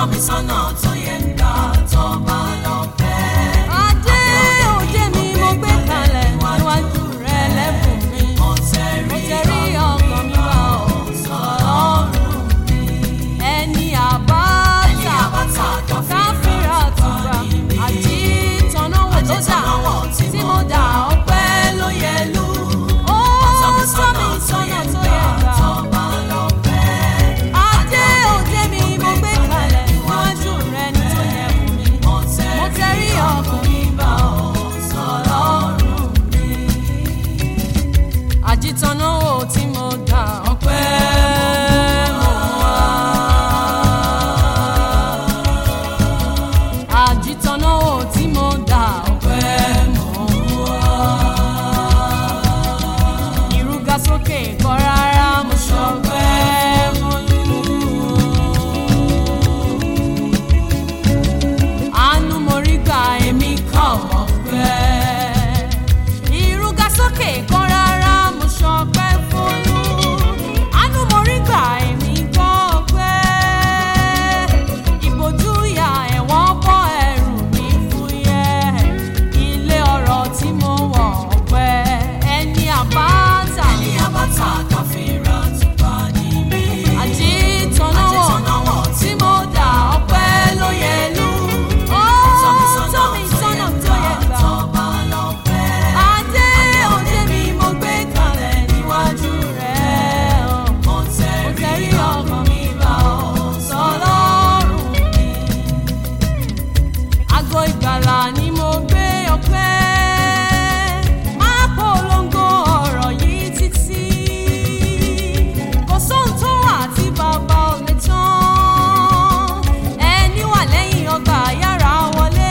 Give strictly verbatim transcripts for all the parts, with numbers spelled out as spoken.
mi sọ́nà tó yẹ ń gbà tó bá lọ fẹ́. Adé òde mi mo gbé kalẹ̀ níwájú rẹ lẹ́bùn mi. Mo tẹrí ọkàn mi wá Ọlọ́run mi. Ẹni àbáta káfíńrà tùgbà àjítọ̀nà wò tó dà tí mo dà ọpẹ́ ló yẹ lù. Ó tọ́ mi sọ́nà tó yẹ gbà. Adé òde mi mo gbé kalẹ̀ níwájú rẹ ní tó yẹ fún mi. Mo tẹrí ọkàn mi bá Ọlọ́run mi. Àjítọ̀nà wò tí mo dà ọpẹ́ mo wá. Àjítọ̀nà wò tí mo dà ọpẹ́ mo wá. Ìrúga sókè kọ́ rárá mo ṣọpẹ́ mo lù. Àánú mo rí gbà èmi kàn mọ̀ pé. Ìrúga sókè kọ́ rárá mo ṣọpẹ́ f'Olú. Àánú mo rí gbà èmi kàn pé. Ìbòjú ìyà ẹ̀wọ̀n bọ́ ẹrù mi fúyẹ́. Ilé ọrọ̀ tí mo wọ̀ ọpẹ́. Ẹni àbáta Ẹni àbáta káfíńrà tùgbà ní mi. àjítọ̀nà wò tí mo dà ọpẹ́ ló yẹ lù. Ó tọ́ mi sọ́nà tó yẹ gbà. tó bá lọ fẹ́. Adé òde mi mo gbé kalẹ̀ níwájú rẹ̀. Mo Mo tẹrí tẹrí ọkàn mi bá Ọlọ́run mi. Ago ìgbàlà ni mo gbé ọpẹ́. Máa polongo ọ̀rọ̀ yìí títí. Kò sóhun tó wà tí bàbá ò lè tán. Ẹni wà lẹ́yìn ọgbà yára wọlé.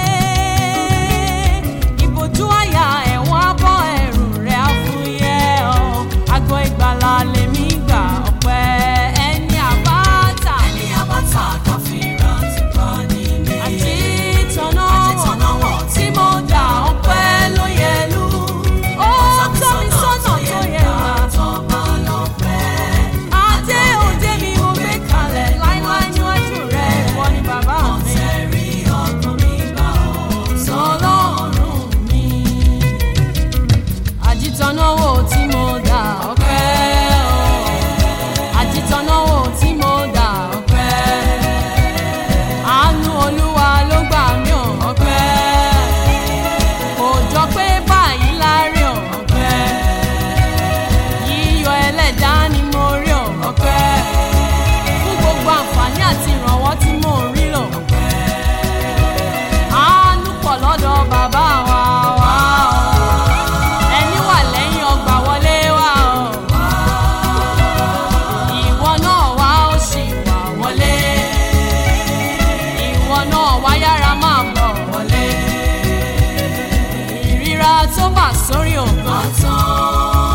Ìbòjú àyà ẹ̀wọ̀n abọ́ ẹrù rẹ̀ á fúyẹ́ ọ. Ago ìgbàlà lèmi gbà ọpẹ́. Ẹni àbáta Ẹni àbáta káfíńrà tùgbà ní mi. àjítọ̀nà Àjítọ̀nà wò tí mo dà ọpẹ́ ló yẹ lù. Ó tọ́ mi sọ́nà tó yẹ gbà. tó bá lọ fẹ́. Adé òde mi mo gbé kalẹ̀ láíláí níwájú rẹ̀. Ìwọ ni bàbá Mo mi. tẹrí ọkàn mi bá Ọlọ́run mi. Àjítọ̀nà wò tí mo dà ọpẹ́. Àjítọ̀nà wò tí mo dà ọpẹ́. Àánú Olúwa ló gbà mí ò ọpẹ́. Kò jọ pé báyìí lárí ò ọpẹ́. Yíyọ ẹlẹ́dàá ni mo rí ò ọpẹ́. Fún gbogbo àǹfààní àti ìrànwọ́ tí mo rí lò ọpẹ́. Àánú pọ̀ lọ́dọ̀ bàbá wa wá o. Ẹni wà lẹ́yìn ọgbà wọlé wá o. Ìwọ náà wá ó sì wà wọlé. Ìwọ náà wá yára máa bọ̀ wọlé. Ìríra tó bà sórí òkun tán.